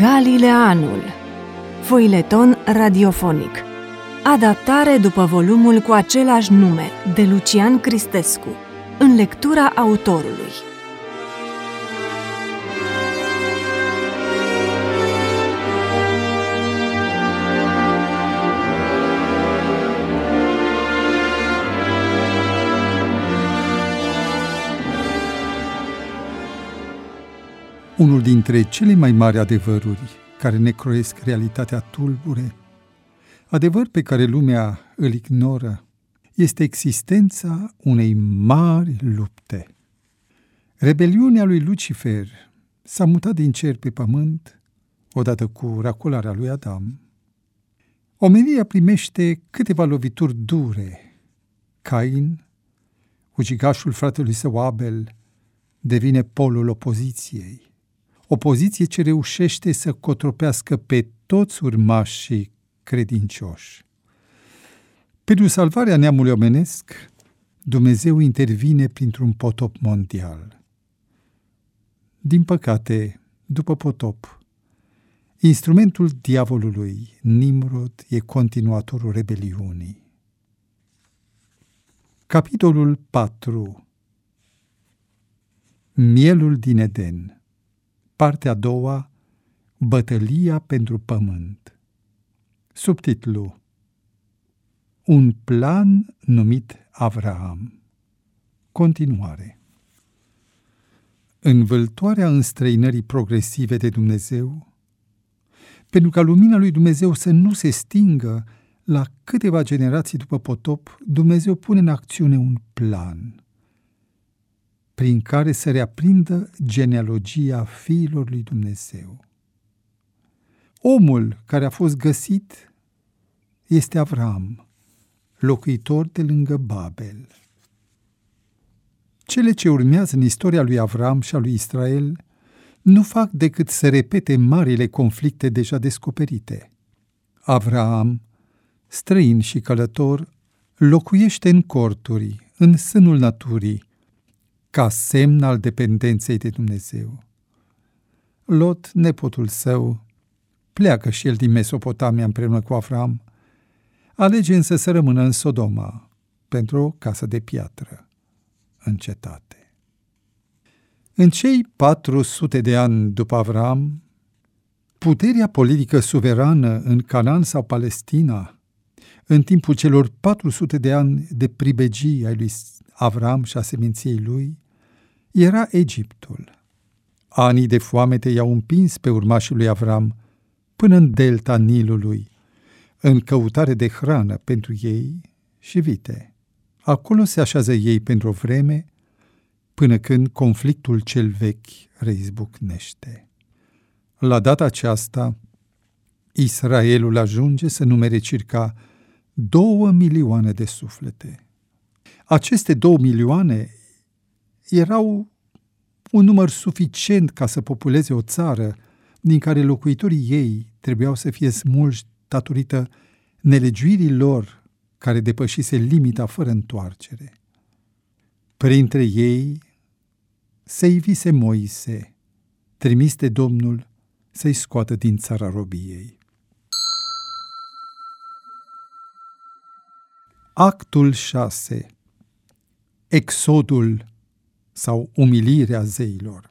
Galileanul, foileton radiofonic. Adaptare după volumul cu același nume, de Lucian Cristescu, în lectura autorului. Unul dintre cele mai mari adevăruri care ne croiesc realitatea tulbure, adevăr pe care lumea îl ignoră, este existența unei mari lupte. Rebeliunea lui Lucifer s-a mutat din cer pe pământ, odată cu racolarea lui Adam. Omenia primește câteva lovituri dure. Cain, ucigașul fratelui său Abel, devine polul opoziției. Opoziție ce reușește să cotropească pe toți urmașii credincioși. Pentru salvarea neamului omenesc, Dumnezeu intervine printr-un potop mondial. Din păcate, după potop, instrumentul diavolului, Nimrod, e continuatorul rebeliunii. Capitolul 4. Mielul din Eden. Partea a doua, Bătălia pentru pământ. Subtitlu: Un plan numit Avraam. Continuare. Învâltoarea înstrăinării progresive de Dumnezeu, pentru ca lumina lui Dumnezeu să nu se stingă la câteva generații după potop, Dumnezeu pune în acțiune un plan prin care să reaprindă genealogia fiilor lui Dumnezeu. Omul care a fost găsit este Avram, locuitor de lângă Babel. Cele ce urmează în istoria lui Avram și a lui Israel nu fac decât să repete marile conflicte deja descoperite. Avram, străin și călător, locuiește în corturi, în sânul naturii, ca semn al dependenței de Dumnezeu. Lot, nepotul său, pleacă și el din Mesopotamia împreună cu Avram, alege însă să rămână în Sodoma, pentru o casă de piatră, în cetate. În cei 400 de ani după Avram, puterea politică suverană în Canaan sau Palestina, în timpul celor 400 de ani de pribegii ai lui Avram și a seminției lui, era Egiptul. Anii de foamete i-au împins pe urmașii lui Avram până în delta Nilului, în căutare de hrană pentru ei și vite. Acolo se așează ei pentru o vreme, până când conflictul cel vechi reizbucnește. La data aceasta, Israelul ajunge să numere circa 2 milioane de suflete. Aceste 2 milioane erau un număr suficient ca să populeze o țară din care locuitorii ei trebuiau să fie smulși datorită nelegiuirii lor care depășise limita fără întoarcere. Printre ei se ivise Moise, trimis de Domnul să-i scoată din țara robiei. Actul 6. Exodul sau umilirea zeilor.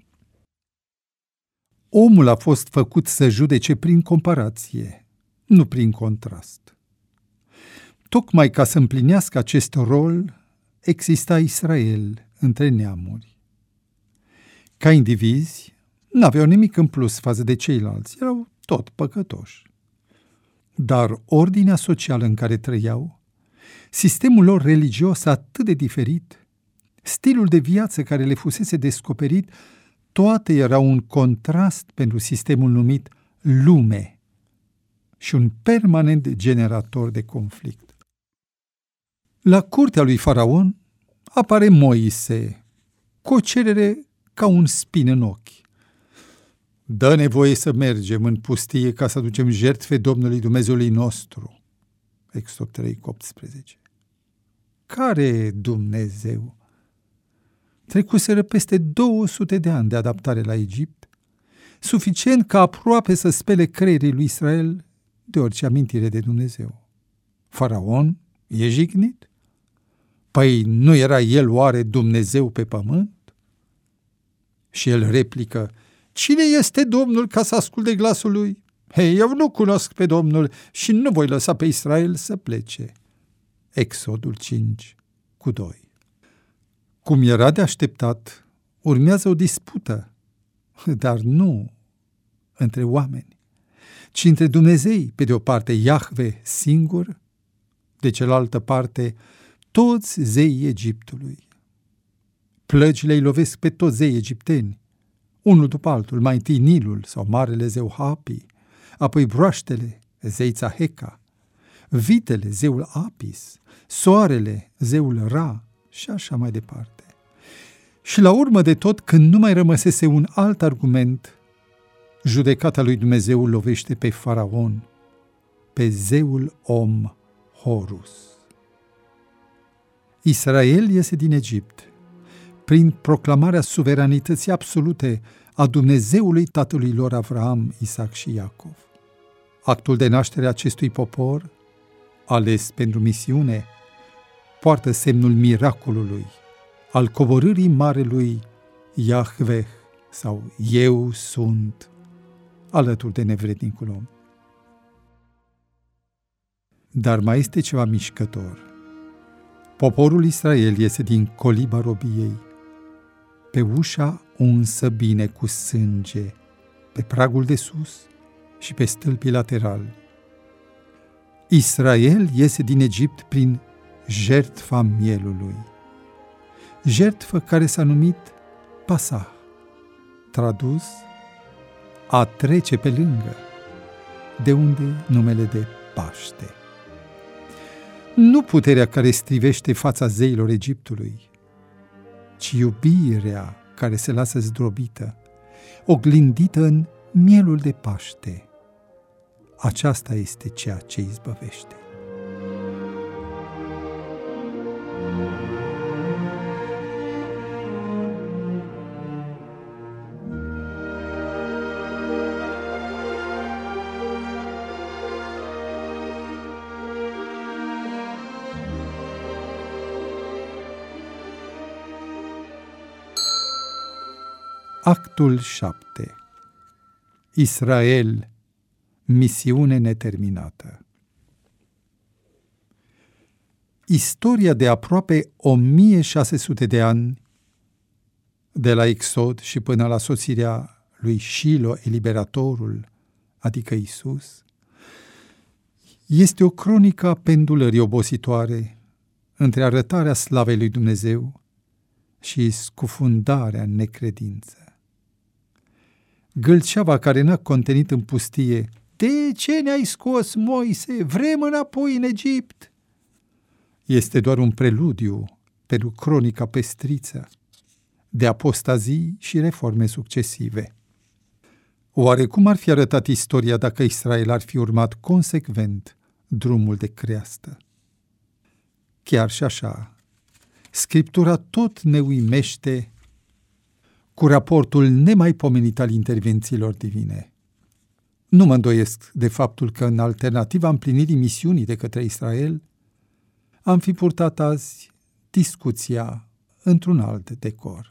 Omul a fost făcut să judece prin comparație, nu prin contrast. Tocmai ca să împlinească acest rol, exista Israel între neamuri. Ca indivizi, n-aveau nimic în plus față de ceilalți, erau tot păcătoși. Dar ordinea socială în care trăiau, sistemul lor religios atât de diferit, stilul de viață care le fusese descoperit, toate erau un contrast pentru sistemul numit lume și un permanent generator de conflict. La curtea lui Faraon apare Moise cu o cerere ca un spin în ochi. Dă-ne voie să mergem în pustie ca să aducem jertfe Domnului Dumnezeului nostru. Exod 3:18. Care Dumnezeu? Trecuseră peste 200 de ani de adaptare la Egipt suficient ca aproape să spele creierii lui Israel de orice amintire de Dumnezeu. Faraon e jignit? Păi nu era el oare Dumnezeu pe pământ? Și el replică: cine este Domnul ca să asculte glasul lui? Hei, eu nu cunosc pe Domnul și nu voi lăsa pe Israel să plece. Exodul 5:2. Cum era de așteptat, urmează o dispută, dar nu între oameni, ci între Dumnezei, pe de o parte Iahve singur, de cealaltă parte toți zeii Egiptului. Plăgile îi lovesc pe toți zeii egipteni, unul după altul, mai întâi Nilul sau marele zeu Hapi, apoi broaștele, zeița Heca, vitele, zeul Apis, soarele, zeul Ra și așa mai departe. Și la urmă de tot, când nu mai rămăsese un alt argument, judecata lui Dumnezeu lovește pe Faraon, pe zeul om Horus. Israel iese din Egipt prin proclamarea suveranității absolute a Dumnezeului tatălui lor Avraam, Isaac și Iacov. Actul de naștere a acestui popor, ales pentru misiune, poartă semnul miracolului, al coborârii marelui Iahveh sau Eu sunt, alături de nevrednicul om. Dar mai este ceva mișcător. Poporul Israel iese din coliba robiei, pe ușa unsă bine cu sânge, pe pragul de sus și pe stâlpii laterali. Israel iese din Egipt prin jertfa mielului, jertfă care s-a numit Pasah, tradus a trece pe lângă, de unde numele de Paște. Nu puterea care strivește fața zeilor Egiptului, ci iubirea care se lasă zdrobită, oglindită în mielul de Paște. Aceasta este ceea ce izbăvește. Actul 7. Israel, misiune neterminată. Istoria de aproape 1600 de ani, de la Exod și până la sosirea lui Shilo, eliberatorul, adică Isus, este o cronică a pendulării obositoare între arătarea slavei lui Dumnezeu și scufundarea în necredință. Gâlceava care n-a contenit în pustie: de ce ne-ai scos, Moise? Vrem înapoi în Egipt! Este doar un preludiu pentru cronica pestriță de apostazii și reforme succesive. Oare cum ar fi arătat istoria dacă Israel ar fi urmat consecvent drumul de creastă? Chiar și așa, Scriptura tot ne uimește cu raportul nemaipomenit al intervențiilor divine. Nu mă îndoiesc de faptul că în alternativa împlinirii misiunii de către Israel, am fi purtat azi discuția într-un alt decor.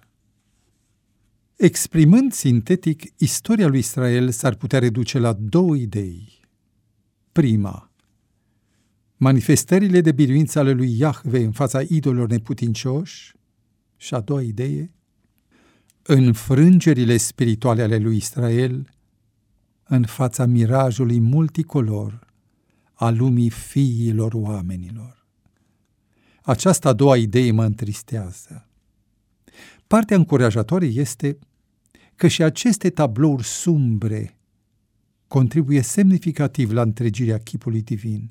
Exprimând sintetic, istoria lui Israel s-ar putea reduce la două idei. Prima, manifestările de biruință ale lui Iahve în fața idolilor neputincioși, și a doua idee, înfrângerile spirituale ale lui Israel în fața mirajului multicolor a lumii fiilor oamenilor. Această a doua idee mă întristează. Partea încurajatoare este că și aceste tablouri sumbre contribuie semnificativ la întregirea chipului divin.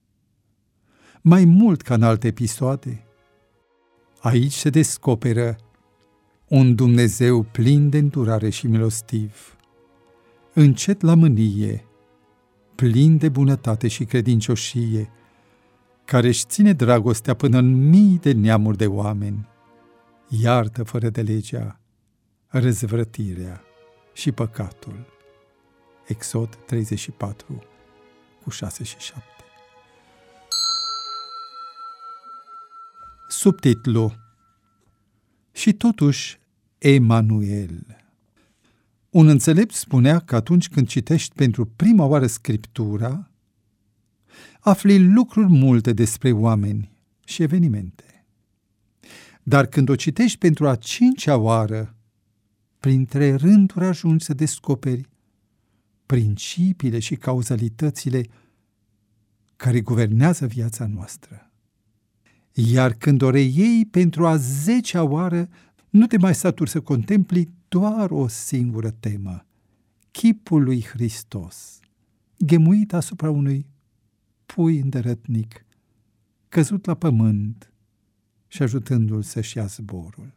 Mai mult ca în alte episoade, aici se descoperă un Dumnezeu plin de îndurare și milostiv, încet la mânie, plin de bunătate și credincioșie, care își ține dragostea până în mii de neamuri de oameni, iartă fără de legea, răzvrătirea și păcatul. Exod 34, cu 6 și 7. Subtitlu: Și totuși Emanuel. Un înțelept spunea că atunci când citești pentru prima oară Scriptura, afli lucruri multe despre oameni și evenimente. Dar când o citești pentru a 5-a oară, printre rânduri ajungi să descoperi principiile și cauzalitățile care guvernează viața noastră. Iar când o reiei pentru a 10-a oară, nu te mai saturi să contempli doar o singură temă: chipul lui Hristos, ghemuit asupra unui pui îndărătnic, căzut la pământ și ajutându-l să-și ia zborul.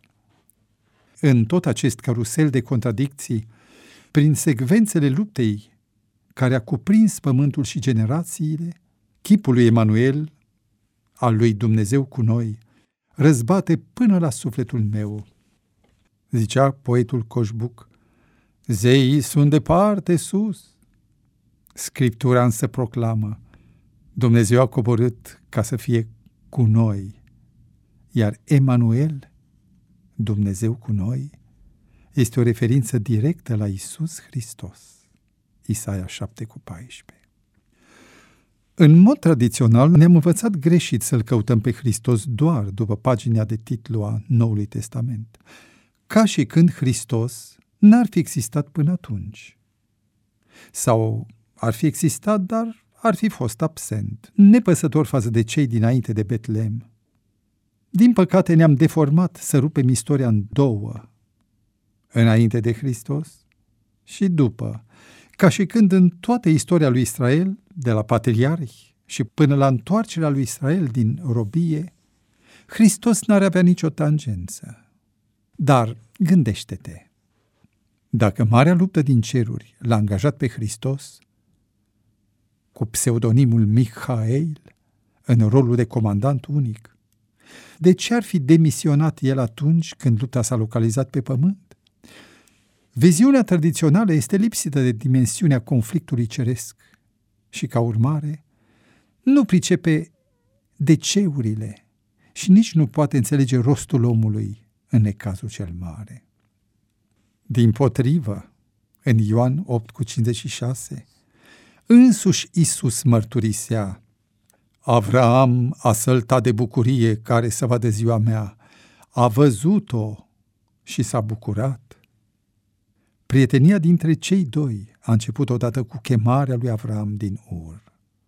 În tot acest carusel de contradicții, prin secvențele luptei care a cuprins pământul și generațiile, chipul lui Emanuel, al lui Dumnezeu cu noi, răzbate până la sufletul meu. Zicea poetul Coșbuc: zeii sunt departe sus. Scriptura însă proclamă: Dumnezeu a coborât ca să fie cu noi. Iar Emanuel, Dumnezeu cu noi, este o referință directă la Iisus Hristos. Isaia 7, cu 14. În mod tradițional, ne-am învățat greșit să-L căutăm pe Hristos doar după pagina de titlu a Noului Testament, ca și când Hristos n-ar fi existat până atunci. Sau ar fi existat, dar ar fi fost absent, nepăsător față de cei dinainte de Betlehem. Din păcate ne-am deformat să rupem istoria în două, înainte de Hristos și după, ca și când în toată istoria lui Israel, de la patriarhi și până la întoarcerea lui Israel din robie, Hristos n-ar avea nicio tangență. Dar gândește-te, dacă marea luptă din ceruri l-a angajat pe Hristos, cu pseudonimul Mihail, în rolul de comandant unic, de ce ar fi demisionat el atunci când lupta s-a localizat pe pământ? Viziunea tradițională este lipsită de dimensiunea conflictului ceresc și, ca urmare, nu pricepe de-ceurile și nici nu poate înțelege rostul omului în necazul cel mare. Dimpotrivă, în Ioan 8, cu 56, însuși Iisus mărturisea: Avraam a săltat de bucurie care să vadă ziua mea, a văzut-o și s-a bucurat. Prietenia dintre cei doi a început odată cu chemarea lui Avraam din Ur.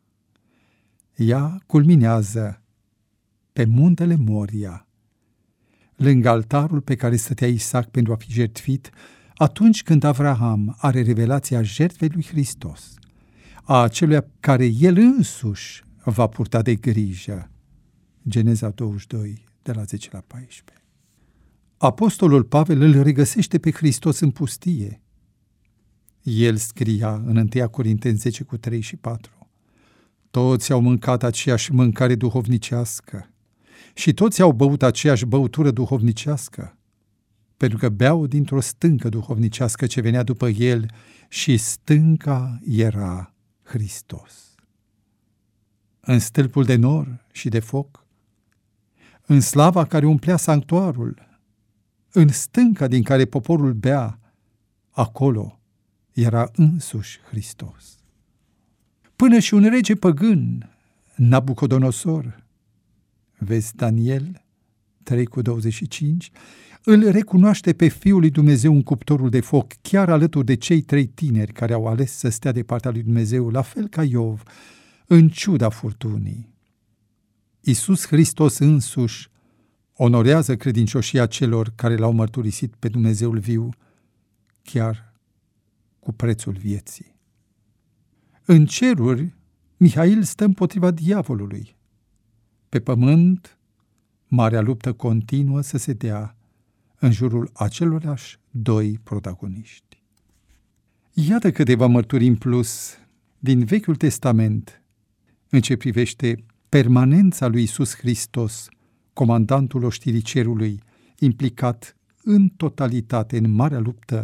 Ea culminează pe muntele Moria, lângă altarul pe care stătea Isaac pentru a fi jertfit, atunci când Avraam are revelația jertfei lui Hristos, a aceluia care el însuși va purta de grijă. Geneza 22, de la 10 la 14. Apostolul Pavel îl regăsește pe Hristos în pustie. El scria în 1 Corinteni 10, cu 3 și 4: toți au mâncat aceeași mâncare duhovnicească și toți au băut aceeași băutură duhovnicească, pentru că beau dintr-o stâncă duhovnicească ce venea după el și stânca era Hristos. În stâlpul de nor și de foc, în slava care umplea sanctuarul, în stânca din care poporul bea, acolo era însuși Hristos. Până și un rege păgân, Nabucodonosor, vezi Daniel 3, cu 25, îl recunoaște pe Fiul lui Dumnezeu în cuptorul de foc, chiar alături de cei 3 tineri care au ales să stea de partea lui Dumnezeu, la fel ca Iov, în ciuda furtunii. Iisus Hristos însuși onorează credincioșia celor care l-au mărturisit pe Dumnezeul viu, chiar cu prețul vieții. În ceruri, Mihail stă împotriva diavolului. Pe pământ, marea luptă continuă să se dea în jurul acelorași 2 protagoniști. Iată câteva mărturii în plus din Vechiul Testament în ce privește permanența lui Iisus Hristos, comandantul oștirii cerului, implicat în totalitate în marea luptă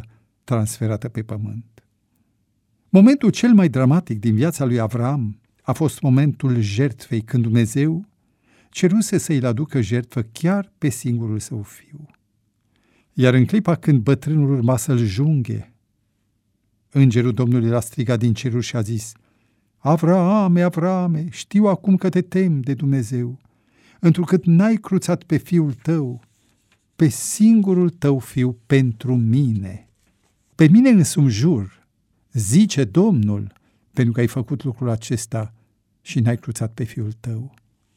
transferată pe pământ. Momentul cel mai dramatic din viața lui Avram a fost momentul jertfei, când Dumnezeu ceruse să-i aducă jertfă chiar pe singurul său fiu. Iar în clipa când bătrânul urma să-l junghe, îngerul Domnului l-a strigat din ceruri și a zis: Avrame, Avrame, știu acum că te temi de Dumnezeu, întrucât n-ai cruțat pe fiul tău, pe singurul tău fiu, pentru mine. Pe mine însumi jur, zice Domnul, pentru că ai făcut lucrul acesta și n-ai cruțat pe fiul tău.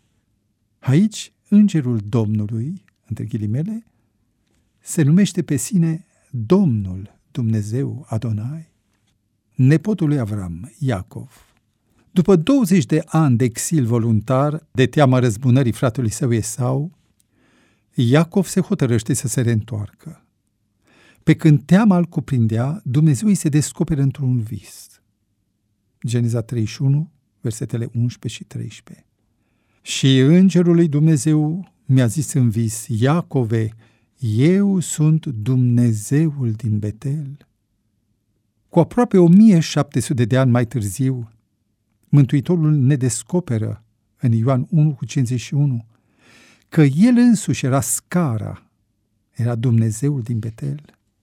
Aici, îngerul Domnului, între ghilimele, se numește pe sine Domnul, Dumnezeu, Adonai. Nepotul lui Avram, Iacov, după 20 de ani de exil voluntar, de teama răzbunării fratelui său Esau, Iacov se hotărăște să se reîntoarcă. Pe când teama îl cuprindea, Dumnezeu îi se descoperă într-un vis. Geneza 31, versetele 11 și 13. Și îngerul lui Dumnezeu mi-a zis în vis: Iacove, eu sunt Dumnezeul din Betel. Cu aproape 1700 de ani mai târziu, Mântuitorul ne descoperă în Ioan 1:51 că El însuși era scara, era Dumnezeul din Betel.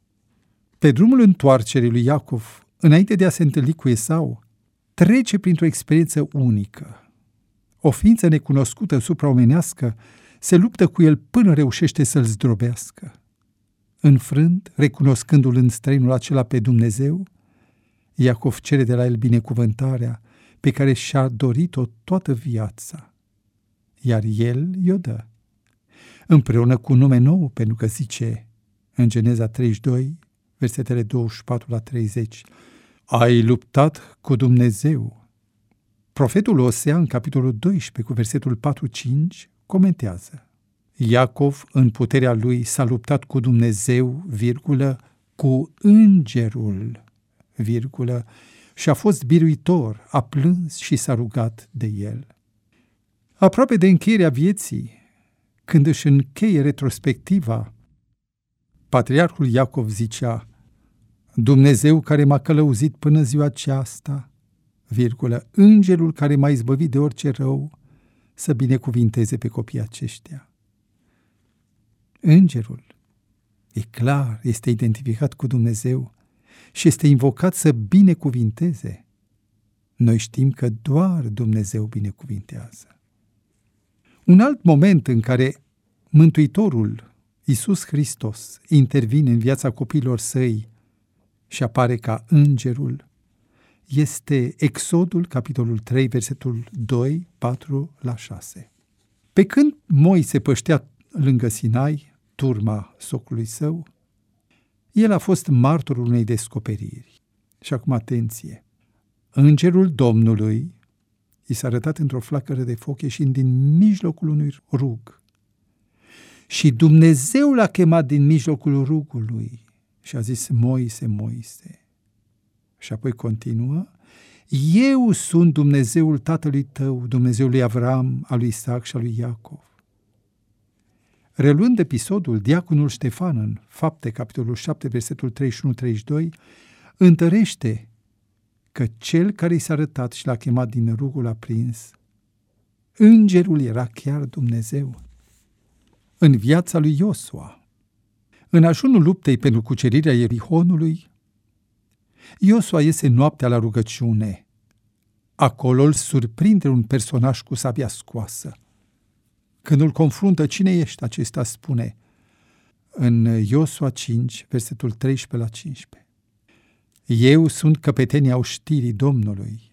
Pe drumul întoarcerii lui Iacov, înainte de a se întâlni cu Esau, trece printr-o experiență unică. O ființă necunoscută, supraomenească, se luptă cu el până reușește să-l zdrobească. Înfrânt, recunoscându-l în străinul acela pe Dumnezeu, Iacov cere de la el binecuvântarea pe care și-a dorit-o toată viața, iar el i-o dă, împreună cu un nume nou, pentru că zice în Geneza 32, versetele 24 la 30, ai luptat cu Dumnezeu. Profetul Osea, în capitolul 12, cu versetul 4-5, comentează: Iacov, în puterea lui, s-a luptat cu Dumnezeu, virgulă, cu îngerul, virgulă, și a fost biruitor, a plâns și s-a rugat de el. Aproape de încheierea vieții, când își încheie retrospectiva, patriarhul Iacov zicea: Dumnezeu care m-a călăuzit până ziua aceasta, virgulă, îngerul care m-a izbăvit de orice rău, să binecuvinteze pe copiii aceștia. Îngerul, e clar, este identificat cu Dumnezeu și este invocat să binecuvinteze. Noi știm că doar Dumnezeu binecuvintează. Un alt moment în care Mântuitorul, Iisus Hristos, intervine în viața copiilor săi și apare ca îngerul, este Exodul, capitolul 3, versetul 2, 4 la 6. Pe când Moise păștea lângă Sinai, turma socrului său, el a fost martorul unei descoperiri. Și acum atenție! Îngerul Domnului i s-a arătat într-o flacără de foc ieșind din mijlocul unui rug. Și Dumnezeu l-a chemat din mijlocul rugului și a zis: Moise, Moise. Și apoi continuă: eu sunt Dumnezeul tatălui tău, Dumnezeul lui Avram, al lui Isaac și al lui Iacov. Reluând episodul, diaconul Ștefan, în Fapte, capitolul 7, versetul 31-32, întărește că cel care i s-a arătat și l-a chemat din rugul aprins, îngerul era chiar Dumnezeu. În viața lui Iosua, în ajunul luptei pentru cucerirea Ierihonului, Iosua iese noaptea la rugăciune. Acolo îl surprinde un personaj cu sabia scoasă. Când îl confruntă: cine ești? Acesta spune în Iosua 5, versetul 13 la 15. Eu sunt căpetenia oștirii Domnului.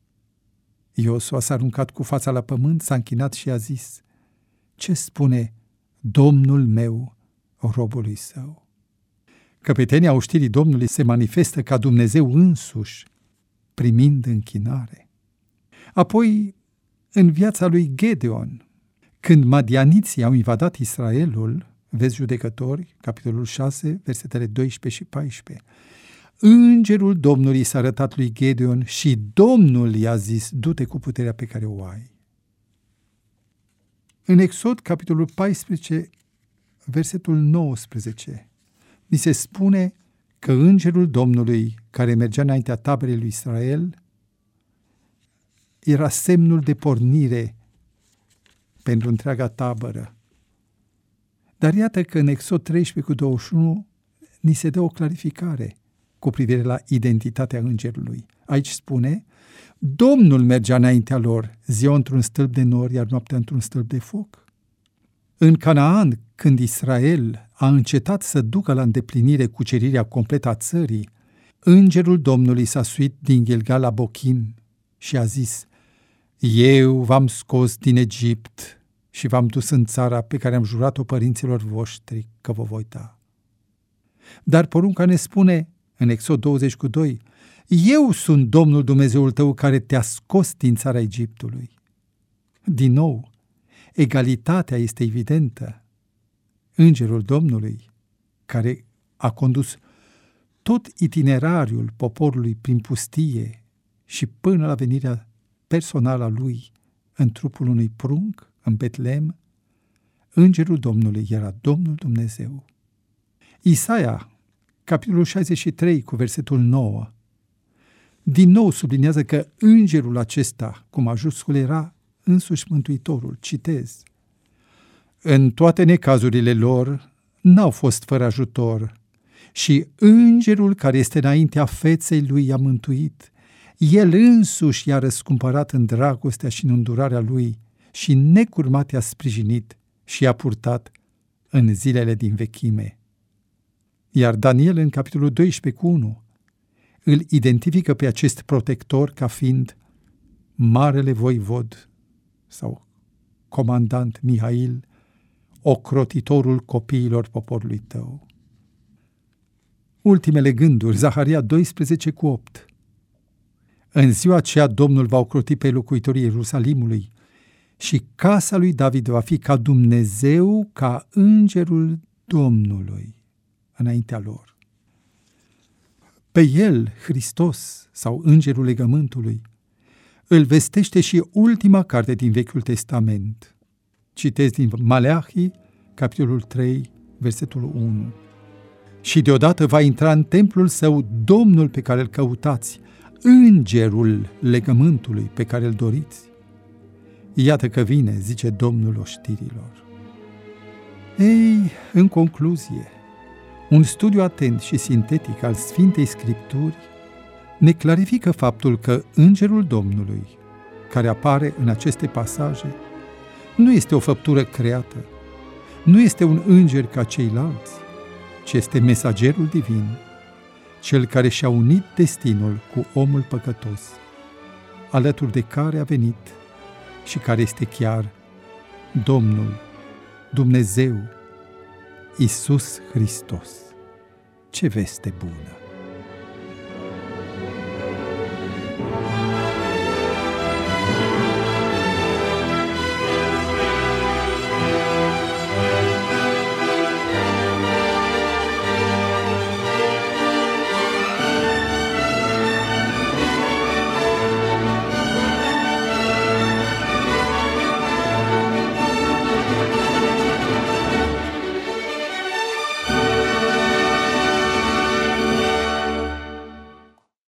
Iosua s-a aruncat cu fața la pământ, s-a închinat și a zis: ce spune Domnul meu robului său? Căpetenia oștirii Domnului se manifestă ca Dumnezeu însuși, primind închinare. Apoi, în viața lui Gedeon, când madianiții au invadat Israelul, vezi Judecători, capitolul 6, versetele 12 și 14, îngerul Domnului s-a arătat lui Gedeon și Domnul i-a zis: du-te cu puterea pe care o ai. În Exod, capitolul 14, versetul 19, ni se spune că îngerul Domnului care mergea înaintea taberei lui Israel era semnul de pornire pentru întreaga tabără. Dar iată că în Exod 13:21 ni se dă o clarificare cu privire la identitatea îngerului. Aici spune: Domnul mergea înaintea lor, ziua într-un stâlp de nor, iar noaptea într-un stâlp de foc. În Canaan, când Israel a încetat să ducă la îndeplinire cucerirea completă a țării, îngerul Domnului s-a suit din Gilgal la Bochim și a zis: Eu v-am scos din Egipt și v-am dus în țara pe care am jurat-o părinților voștri că vă voi da. Dar porunca ne spune în Exod 20:2: Eu sunt Domnul Dumnezeul tău care te-a scos din țara Egiptului. Din nou, egalitatea este evidentă. Îngerul Domnului, care a condus tot itinerariul poporului prin pustie și până la venirea personală a lui în trupul unui prunc în Betlehem, îngerul Domnului era Domnul Dumnezeu. Isaia, capitolul 63, cu versetul 9, din nou subliniază că îngerul acesta, cu majuscule, era însuși Mântuitorul. Citez: În toate necazurile lor n-au fost fără ajutor și îngerul care este înaintea feței lui i-a mântuit. El însuși i-a răscumpărat în dragostea și în îndurarea lui și necurmat i-a sprijinit și i-a purtat în zilele din vechime. Iar Daniel, în capitolul 12:1, îl identifică pe acest protector ca fiind Marele Voivod sau Comandant Mihail, ocrotitorul copiilor poporului tău. Ultimele gânduri, Zaharia 12:8. În ziua aceea Domnul va ocroti pe locuitorii Ierusalimului și casa lui David va fi ca Dumnezeu, ca îngerul Domnului înaintea lor. Pe el, Hristos, sau îngerul legământului, îl vestește și ultima carte din Vechiul Testament. Citez din Maleahi, capitolul 3, versetul 1. Și deodată va intra în templul său Domnul pe care îl căutați, îngerul legământului pe care îl doriți. Iată că vine, zice Domnul oștirilor. Ei, în concluzie, un studiu atent și sintetic al Sfintei Scripturi ne clarifică faptul că îngerul Domnului, care apare în aceste pasaje, nu este o făptură creată, nu este un înger ca ceilalți, ci este mesagerul divin, cel care și-a unit destinul cu omul păcătos, alături de care a venit și care este chiar Domnul, Dumnezeu, Iisus Hristos. Ce veste bună!